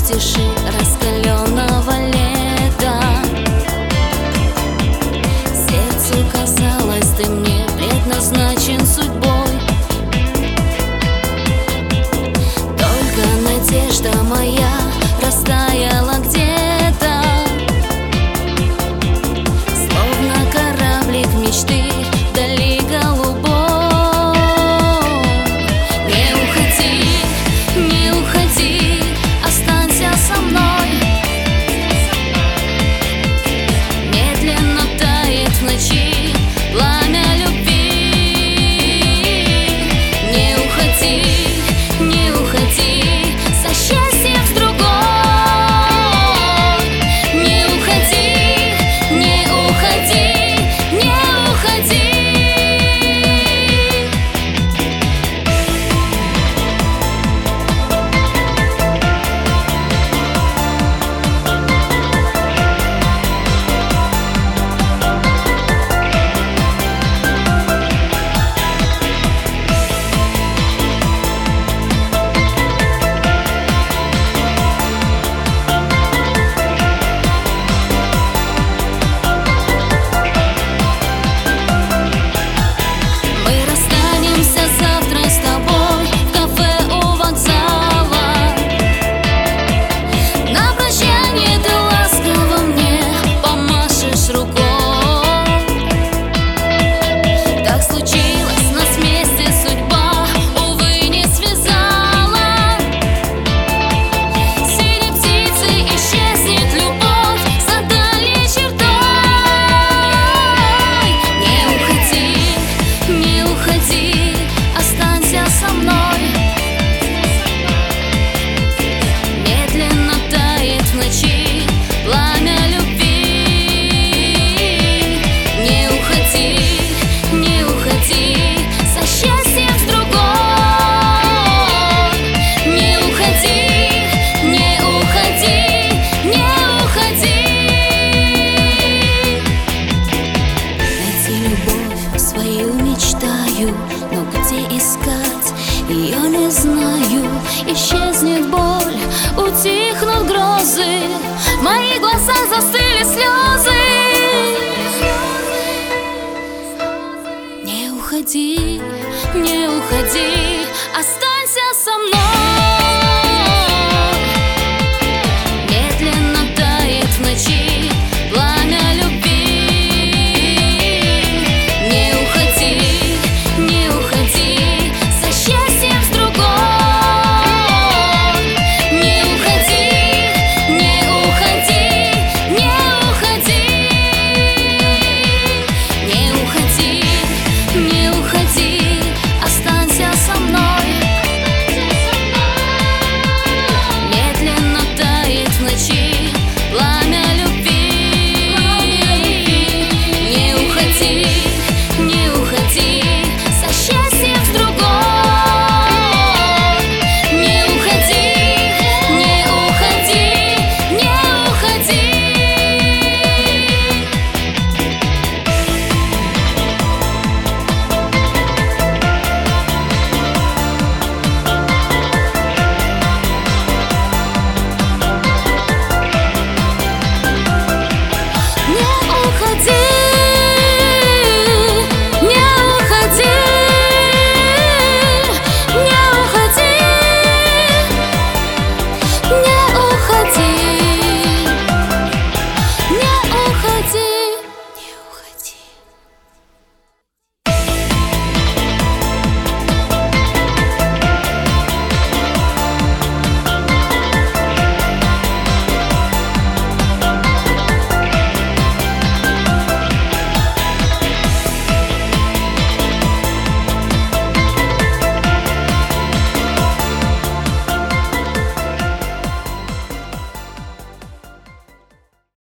пустиши раскаленного лета. Сердцу казалось, ты мне предназначен судьбой. Только надежда моя растаяла где-то, словно кораблик мечты вдали голубой. Не уходи, не уходи, останься со мной. Медленно тает в ночи пламя любви. Не уходи, не уходи, со счастьем с другой. Не уходи, не уходи, не уходи. Но где искать, ее не знаю. Исчезнет боль, утихнут грозы, в моих глазах застыли слезы. Не уходи, не уходи, останься со мной.